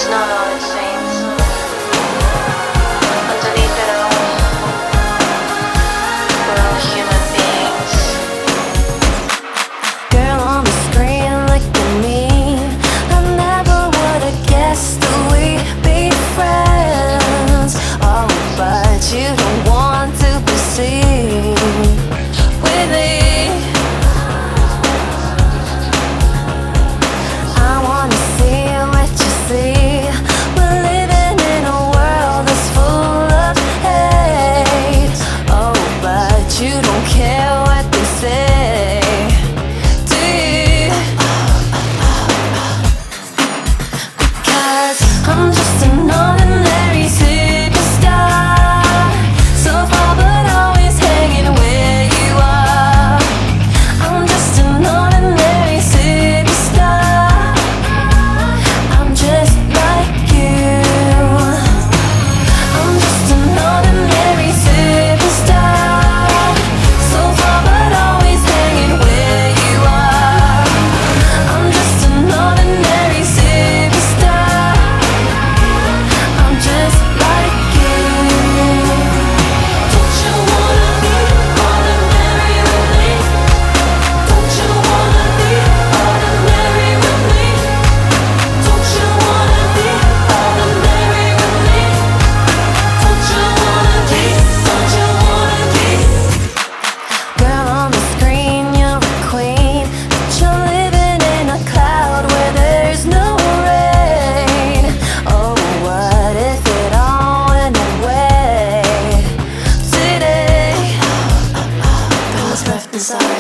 not all it seems. Underneath it all, we're all human beings. Girl on the screen, look at me. I never would've guessed that we'd be friends. Oh, but you don't want to be seen with me. I wanna see what you see. We're living in a world that's full of hate. Oh, but you don't care what they say, do you? 'Cause I'm just an ordinary superstar, so far but always hanging where you are. I'm just an ordinary superstar. I'm just like you. I'm just an ordinary superstar, so far but always hanging where you are. I'm just an ordinary superstar. I'm just like you. Don't you wanna be ordinary with me? Don't you wanna be ordinary with me? Don't you wanna be ordinary with me? Don't you wanna be? Don't you wanna be? Girl on the screen, you're a queen, but you're living in a cloud where there's no rain. Oh, what if it all went away today? But what's left inside